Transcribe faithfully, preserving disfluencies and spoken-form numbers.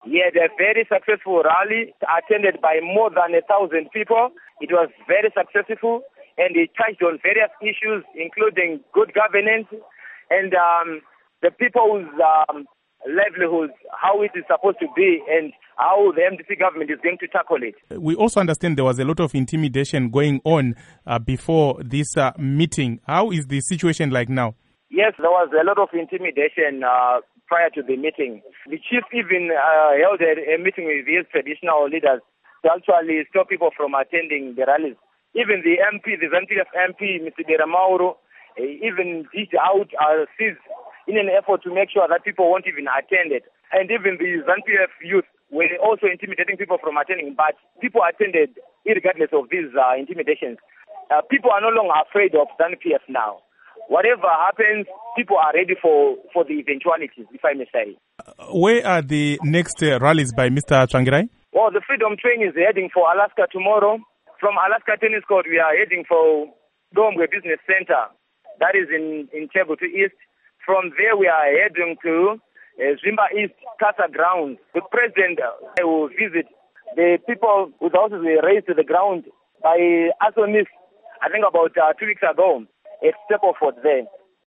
He had a very successful rally attended by more than a thousand people. It was very successful, and he touched on various issues, including good governance and um, the people's um, livelihoods, how it is supposed to be, and how the M D C government is going to tackle it. We also understand there was a lot of intimidation going on uh, before this uh, meeting. How is the situation like now? Yes, there was a lot of intimidation uh, prior to the meeting. The chief even uh, held a, a meeting with his traditional leaders to actually stop people from attending the rallies. Even the M P, the ZANU-P F M P, Mister Dera Mauro, uh, even did out uh, seized in an effort to make sure that people won't even attend it. And even the ZANU-P F youth were also intimidating people from attending, but people attended regardless of these uh, intimidations. Uh, people are no longer afraid of ZANU-P F now. Whatever happens, people are ready for, for the eventualities, if I may say. Uh, where are the next uh, rallies by Mister Tsvangirai? Well, the Freedom Train is heading for Alaska tomorrow. From Alaska Tennis Court, we are heading for Domwe Business Center. That is in, in Chebutu East. From there, we are heading to uh, Zimba East Casa Grounds. The president uh, will visit the people whose houses were raised to the ground by arsonists, I think about uh, two weeks ago. A step forward there.